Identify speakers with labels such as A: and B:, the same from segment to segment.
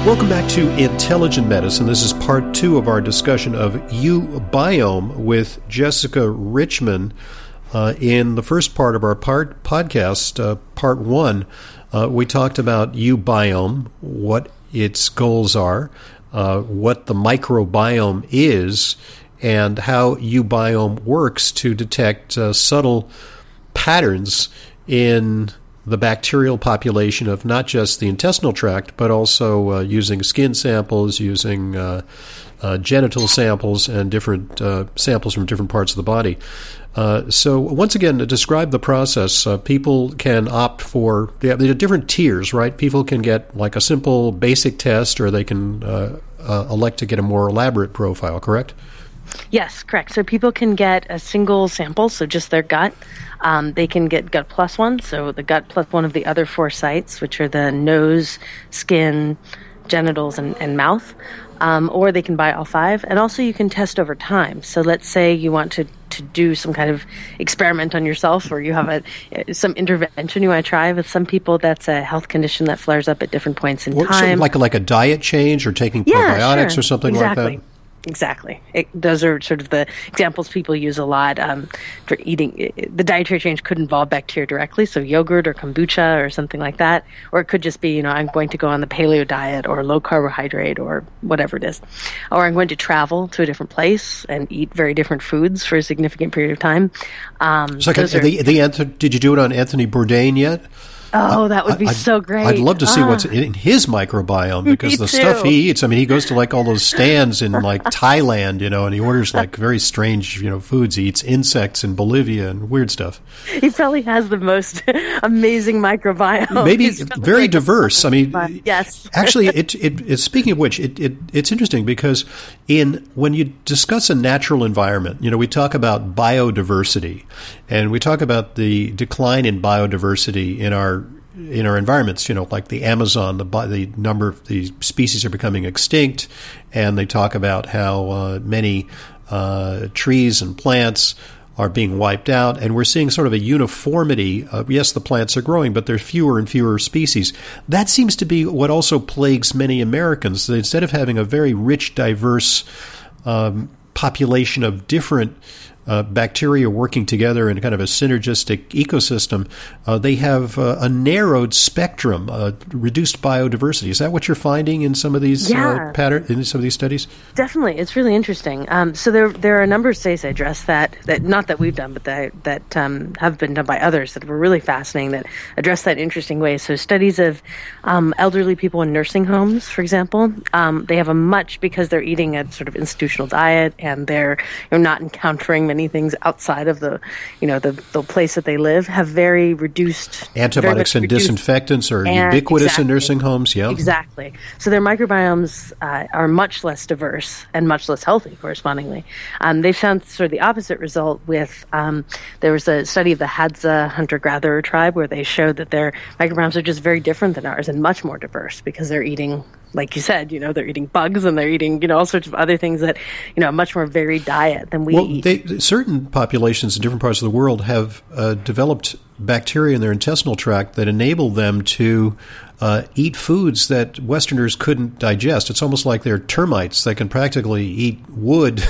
A: Welcome back to Intelligent Medicine. This is part 2 of our discussion of Ubiome with Jessica Richman. In the first part of our podcast, part 1, we talked about Ubiome, what its goals are, what the microbiome is, and how Ubiome works to detect subtle patterns in the bacterial population of not just the intestinal tract, but also using skin samples, using genital samples, and different samples from different parts of the body. So once again, to describe the process, people can opt for there are different tiers, right? People can get like a simple basic test, or they can elect to get a more elaborate profile, correct?
B: Yes, correct. So people can get a single sample, so just their gut. They can get gut plus one, so the gut plus one of the other 4 sites, which are the nose, skin, genitals, and mouth. Or they can buy all 5. And also you can test over time. So let's say you want to do some kind of experiment on yourself, or you have some intervention you want to try. With some people, that's a health condition that flares up at different points in time.
A: Like a diet change, or taking probiotics, or something like that?
B: Exactly. Those are sort of the examples people use a lot for eating. The dietary change could involve bacteria directly, so yogurt or kombucha or something like that. Or it could just be, I'm going to go on the paleo diet or low carbohydrate or whatever it is. Or I'm going to travel to a different place and eat very different foods for a significant period of time.
A: Did you do it on Anthony Bourdain yet?
B: Oh, that would be so great.
A: I'd love to see what's in his microbiome, because the stuff he eats, he goes to like all those stands in like Thailand, and he orders like very strange, foods. He eats insects in Bolivia and weird stuff.
B: He probably has the most amazing microbiome.
A: Maybe very diverse.
B: Yes.
A: Actually, it speaking of which, it's interesting because when you discuss a natural environment, we talk about biodiversity, and we talk about the decline in biodiversity in our environments, like the Amazon, the number of the species are becoming extinct, and they talk about how many trees and plants are being wiped out, and we're seeing sort of a uniformity. Yes, the plants are growing, but there's fewer and fewer species. That seems to be what also plagues many Americans. Instead of having a very rich, diverse population of different bacteria working together in kind of a synergistic ecosystem, they have a narrowed spectrum, reduced biodiversity. Is that what you're finding in some of these in some of these studies?
B: Definitely, it's really interesting. So there are a number of studies that address that not that we've done, but that have been done by others that were really fascinating, that address that interesting way. So studies of elderly people in nursing homes, for example, they have because they're eating a sort of institutional diet, and they're not encountering many things outside of the place that they live, have very reduced
A: antibiotics and disinfectants are ubiquitous in nursing homes. Yeah,
B: exactly. So their microbiomes are much less diverse and much less healthy, correspondingly. They found sort of the opposite result with there was a study of the Hadza hunter-gatherer tribe where they showed that their microbiomes are just very different than ours and much more diverse, because they're eating, like you said, they're eating bugs, and they're eating, all sorts of other things that, a much more varied diet than we eat.
A: Certain populations in different parts of the world have developed bacteria in their intestinal tract that enable them to eat foods that Westerners couldn't digest. It's almost like they're termites that can practically eat wood,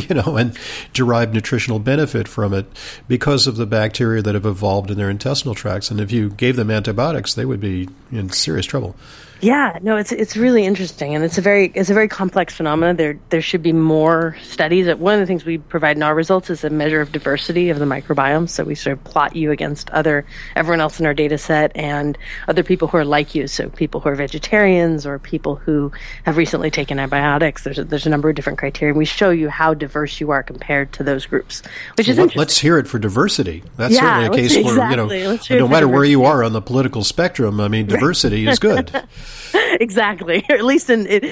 A: and derive nutritional benefit from it because of the bacteria that have evolved in their intestinal tracts. And if you gave them antibiotics, they would be in serious trouble.
B: Yeah, no, it's really interesting, and it's a very complex phenomenon. There should be more studies. One of the things we provide in our results is a measure of diversity of the microbiome. So we sort of plot you against everyone else in our data set and other people who are like you. So people who are vegetarians or people who have recently taken antibiotics. There's a number of different criteria. We show you how diverse you are compared to those groups, which is interesting.
A: Let's hear it for diversity. That's certainly a case where no matter where you are on the political spectrum, diversity is good.
B: Exactly. Or at least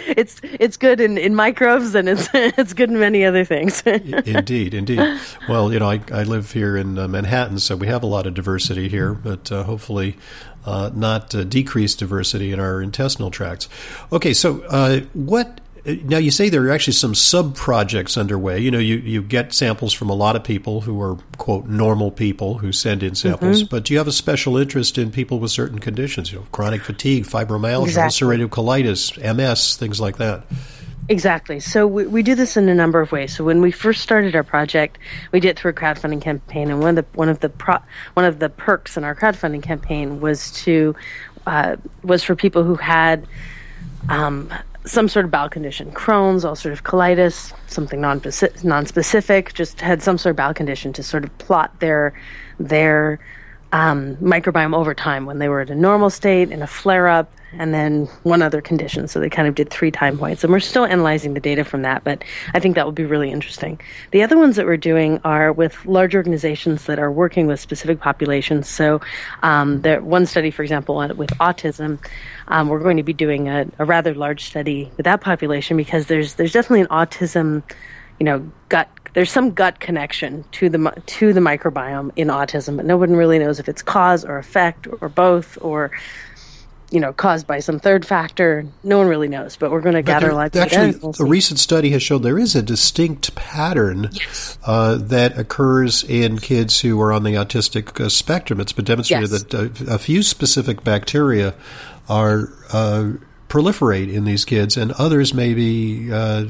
B: it's good in microbes, and it's good in many other things.
A: Indeed. Well, I live here in Manhattan, so we have a lot of diversity here, but hopefully not decreased diversity in our intestinal tracts. Okay, so what Now, you say there are actually some sub-projects underway. You get samples from a lot of people who are, quote, normal people who send in samples, but do you have a special interest in people with certain conditions, chronic fatigue, fibromyalgia, ulcerative colitis, MS, things like that?
B: Exactly. So we do this in a number of ways. So when we first started our project, we did it through a crowdfunding campaign, and one of the perks in our crowdfunding campaign was for people who had some sort of bowel condition, Crohn's, ulcerative colitis, something non-specific, just had some sort of bowel condition, to sort of plot their microbiome over time when they were at a normal state, in a flare-up, and then one other condition. So they kind of did 3 time points. And we're still analyzing the data from that, but I think that would be really interesting. The other ones that we're doing are with large organizations that are working with specific populations. So one study, for example, with autism, we're going to be doing a rather large study with that population, because there's definitely an autism, gut. There's some gut connection to the microbiome in autism, but no one really knows if it's cause or effect or both, or caused by some third factor. No one really knows, but we're going to gather a lot of data.
A: Actually, a recent study has shown there is a distinct pattern that occurs in kids who are on the autistic spectrum. It's been demonstrated that a few specific bacteria are proliferate in these kids, and others may be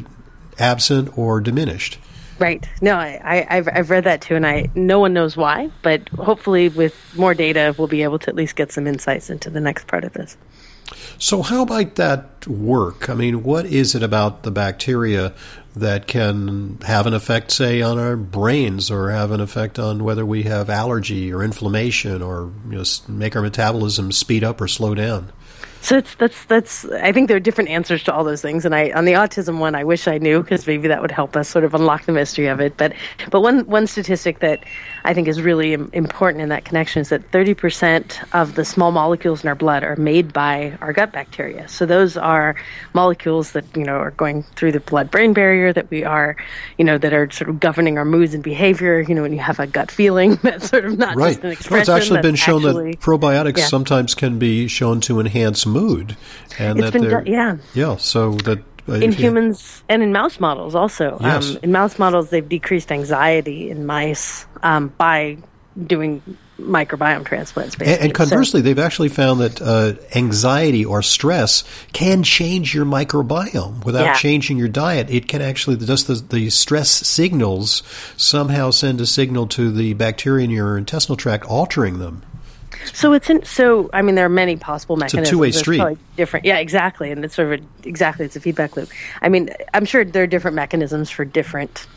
A: absent or diminished.
B: Right. No, I've read that too, and no one knows why, but hopefully with more data, we'll be able to at least get some insights into the next part of this.
A: So how might that work? I mean, what is it about the bacteria that can have an effect, say, on our brains, or have an effect on whether we have allergy or inflammation, or make our metabolism speed up or slow down?
B: So that's. I think there are different answers to all those things, and on the autism one, I wish I knew, because maybe that would help us sort of unlock the mystery of it. But one statistic that I think is really important in that connection is that 30% of the small molecules in our blood are made by our gut bacteria. So those are molecules that are going through the blood-brain barrier, that we are that are sort of governing our moods and behavior. When you have a gut feeling, that's sort of not just an expression.
A: Well, it's actually been shown that probiotics sometimes can be shown to enhance mood, and so that
B: in humans and in mouse models also. In mouse models, they've decreased anxiety in mice by doing microbiome transplants, basically.
A: And conversely, they've actually found that anxiety or stress can change your microbiome without changing your diet. It can actually, just the stress signals somehow send a signal to the bacteria in your intestinal tract, altering them.
B: So I mean, there are many possible mechanisms.
A: It's a two-way street.
B: Different, exactly, and it's it's a feedback loop. I mean, I'm sure there are different mechanisms for different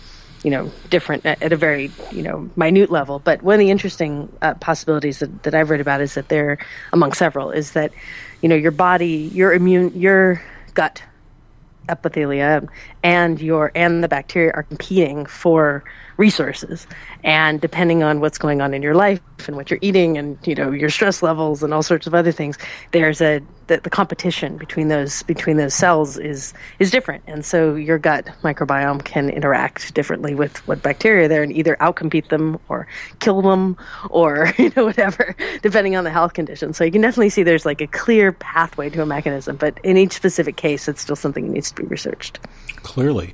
B: at a very minute level. But one of the interesting possibilities that I've read about is that there, among several, is that your body, your gut epithelium and the bacteria are competing for resources, and depending on what's going on in your life and what you're eating and your stress levels and all sorts of other things, there's the competition between those cells is different, and so your gut microbiome can interact differently with what bacteria are there and either outcompete them or kill them or whatever, depending on the health condition. So you can definitely see there's like a clear pathway to a mechanism, but in each specific case, it's still something that needs to be researched.
A: Clearly.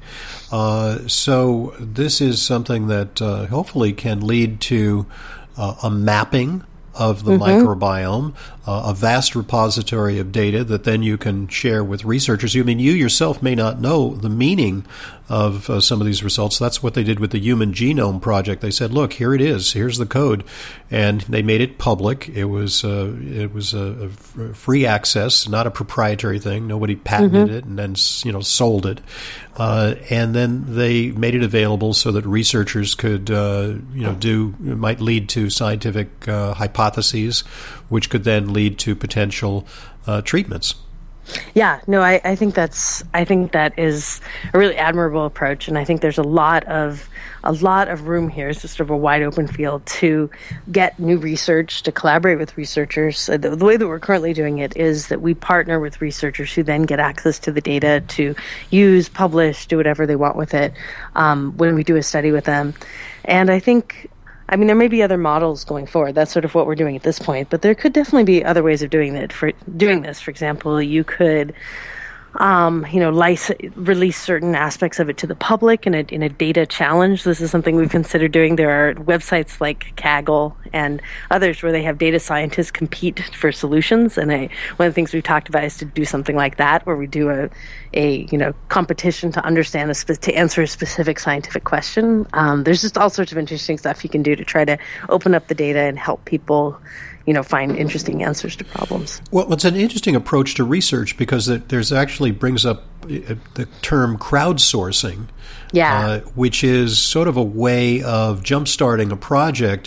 A: So this is something that hopefully can lead to a mapping of the microbiome, a vast repository of data that then you can share with researchers. I mean, you yourself may not know the meaning of some of these results. That's what they did with the Human Genome Project. They said, look, here it is. Here's the code. And they made it public. It was a free access, not a proprietary thing. Nobody patented it and then sold it. And then they made it available so that researchers could might lead to scientific hypotheses, which could then lead to potential treatments.
B: Yeah, no, I think that is a really admirable approach, and I think there's a lot of room here. It's just sort of a wide open field to get new research, to collaborate with researchers. The way that we're currently doing it is that we partner with researchers who then get access to the data to use, publish, do whatever they want with it when we do a study with them. And I mean, there may be other models going forward. That's sort of what we're doing at this point. But there could definitely be other ways of doing this. For example, you could release certain aspects of it to the public in a data challenge. This is something we've considered doing. There are websites like Kaggle and others where they have data scientists compete for solutions. And one of the things we've talked about is to do something like that, where we do a competition to understand to answer a specific scientific question. There's just all sorts of interesting stuff you can do to try to open up the data and help people find interesting answers to problems.
A: Well, it's an interesting approach to research because there's actually brings up the term crowdsourcing, which is sort of a way of jumpstarting a project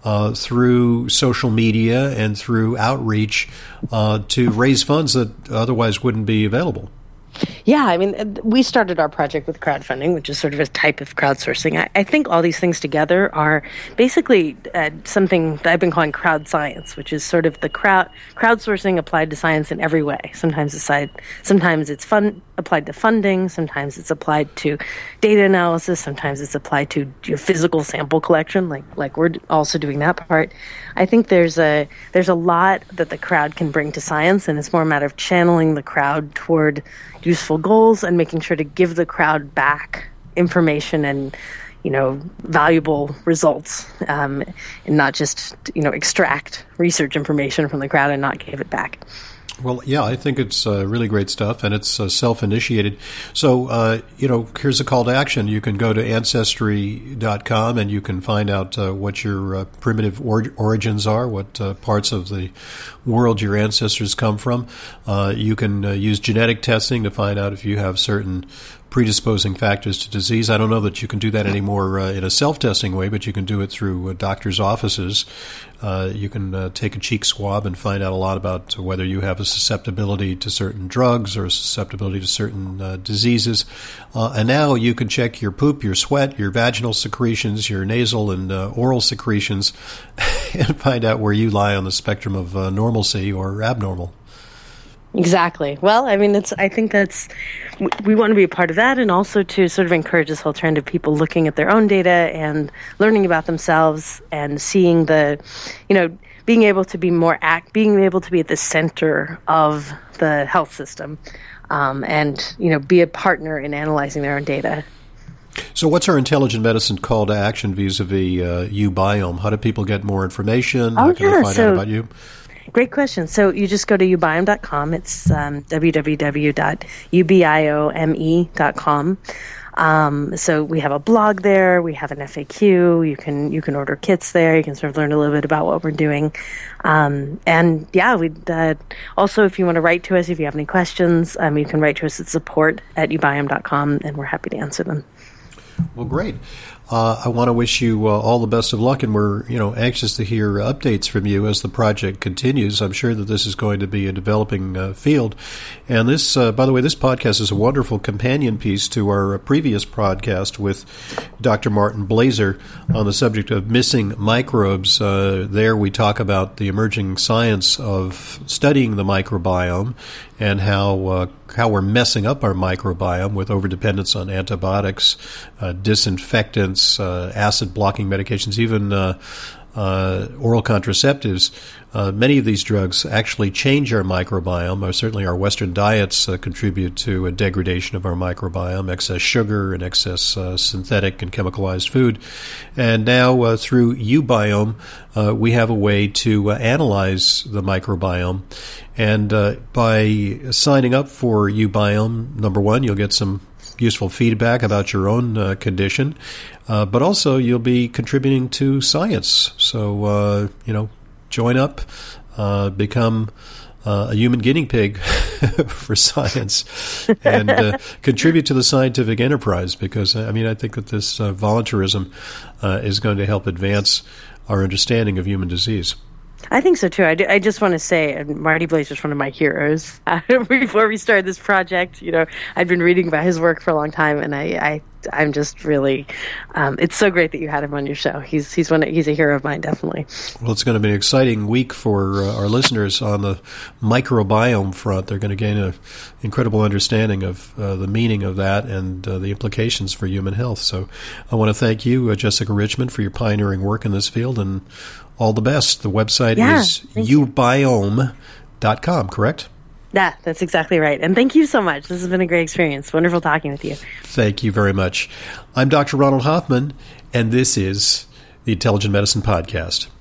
A: through social media and through outreach to raise funds that otherwise wouldn't be available.
B: Yeah, I mean, we started our project with crowdfunding, which is sort of a type of crowdsourcing. I think all these things together are basically something that I've been calling crowd science, which is sort of the crowdsourcing applied to science in every way. Sometimes it's applied to funding, sometimes it's applied to data analysis, sometimes it's applied to physical sample collection, like we're also doing that part. I think there's a lot that the crowd can bring to science, and it's more a matter of channeling the crowd toward useful goals and making sure to give the crowd back information and valuable results, and not just extract research information from the crowd and not give it back.
A: Well, yeah, I think it's really great stuff, and it's self-initiated. So, here's a call to action. You can go to Ancestry.com, and you can find out what your primitive origins are, what parts of the world your ancestors come from. You can use genetic testing to find out if you have certain predisposing factors to disease. I don't know that you can do that anymore in a self-testing way, but you can do it through doctors' offices. You can take a cheek swab and find out a lot about whether you have a susceptibility to certain drugs or a susceptibility to certain diseases. And now you can check your poop, your sweat, your vaginal secretions, your nasal and oral secretions, and find out where you lie on the spectrum of normalcy or abnormal.
B: Exactly. Well, I mean, I think we want to be a part of that, and also to sort of encourage this whole trend of people looking at their own data and learning about themselves and seeing being able to be being able to be at the center of the health system, and be a partner in analyzing their own data.
A: So what's our intelligent medicine call to action vis-a-vis uBiome? How do people get more information? How can they find out about you?
B: Great question. So you just go to ubiome.com. It's www.ubiome.com. So we have a blog there. We have an FAQ. You can order kits there. You can sort of learn a little bit about what we're doing. And yeah, we'd also, if you want to write to us, if you have any questions, you can write to us at support@ubiome.com, and we're happy to answer them.
A: Well, great. I want to wish you all the best of luck, and we're anxious to hear updates from you as the project continues. I'm sure that this is going to be a developing field. And this, by the way, this podcast is a wonderful companion piece to our previous podcast with Dr. Martin Blaser on the subject of missing microbes. There we talk about the emerging science of studying the microbiome and how we're messing up our microbiome with overdependence on antibiotics, disinfectants, acid-blocking medications, even oral contraceptives. Many of these drugs actually change our microbiome, or certainly our Western diets contribute to a degradation of our microbiome, excess sugar and excess synthetic and chemicalized food. And now through uBiome, we have a way to analyze the microbiome. And by signing up for uBiome, number one, you'll get some useful feedback about your own condition, but also you'll be contributing to science. So, join up, become a human guinea pig for science, and contribute to the scientific enterprise, because, I think that this voluntarism is going to help advance our understanding of human disease.
B: I think so, too. I just want to say, Marty Blaser is one of my heroes. Before we started this project, I'd been reading about his work for a long time, and I'm just really, it's so great that you had him on your show. He's a hero of mine, definitely.
A: Well, it's going to be an exciting week for our listeners on the microbiome front. They're going to gain an incredible understanding of the meaning of that and the implications for human health. So I want to thank you, Jessica Richmond, for your pioneering work in this field, and all the best. The website is ubiome.com, correct?
B: Yeah, that's exactly right. And thank you so much. This has been a great experience. Wonderful talking with you.
A: Thank you very much. I'm Dr. Ronald Hoffman, and this is the Intelligent Medicine Podcast.